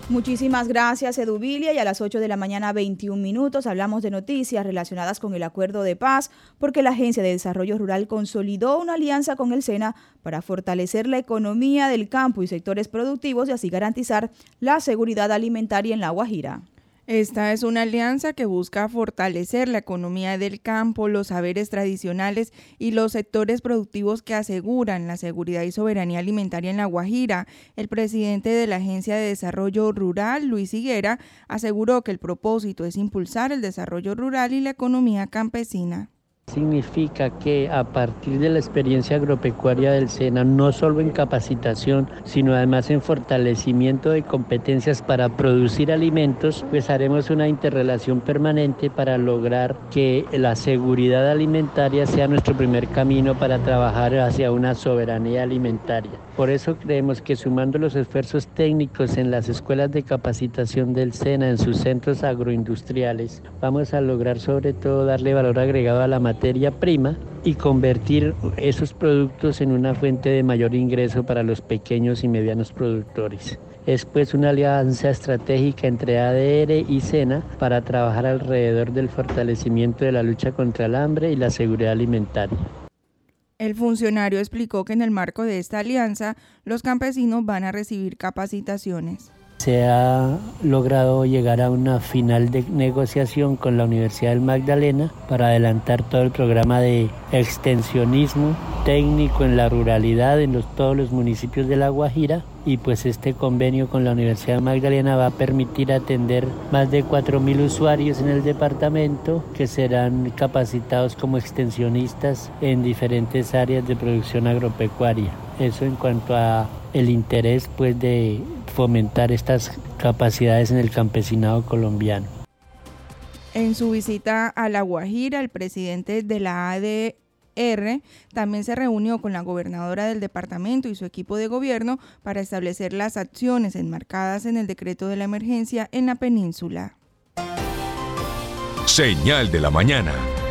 Muchísimas gracias, Eduvilia. Y a las 8 de la mañana, 21 minutos, hablamos de noticias relacionadas con el acuerdo de paz, porque la Agencia de Desarrollo Rural consolidó una alianza con el SENA para fortalecer la economía del campo y sectores productivos y así garantizar la seguridad alimentaria en La Guajira. Esta es una alianza que busca fortalecer la economía del campo, los saberes tradicionales y los sectores productivos que aseguran la seguridad y soberanía alimentaria en La Guajira. El presidente de la Agencia de Desarrollo Rural, Luis Higuera, aseguró que el propósito es impulsar el desarrollo rural y la economía campesina. Significa que a partir de la experiencia agropecuaria del SENA, no solo en capacitación, sino además en fortalecimiento de competencias para producir alimentos, pues haremos una interrelación permanente para lograr que la seguridad alimentaria sea nuestro primer camino para trabajar hacia una soberanía alimentaria. Por eso creemos que sumando los esfuerzos técnicos en las escuelas de capacitación del SENA, en sus centros agroindustriales, vamos a lograr sobre todo darle valor agregado a la materia prima y convertir esos productos en una fuente de mayor ingreso para los pequeños y medianos productores. Es pues una alianza estratégica entre ADR y SENA para trabajar alrededor del fortalecimiento de la lucha contra el hambre y la seguridad alimentaria. El funcionario explicó que en el marco de esta alianza, los campesinos van a recibir capacitaciones. Se ha logrado llegar a una final de negociación con la Universidad del Magdalena para adelantar todo el programa de extensionismo técnico en la ruralidad en todos los municipios de La Guajira, y pues este convenio con la Universidad del Magdalena va a permitir atender más de 4.000 usuarios en el departamento que serán capacitados como extensionistas en diferentes áreas de producción agropecuaria. Eso en cuanto a el interés pues de fomentar estas capacidades en el campesinado colombiano. En su visita a La Guajira, el presidente de la ADR también se reunió con la gobernadora del departamento y su equipo de gobierno para establecer las acciones enmarcadas en el decreto de la emergencia en la península. Señal de la mañana.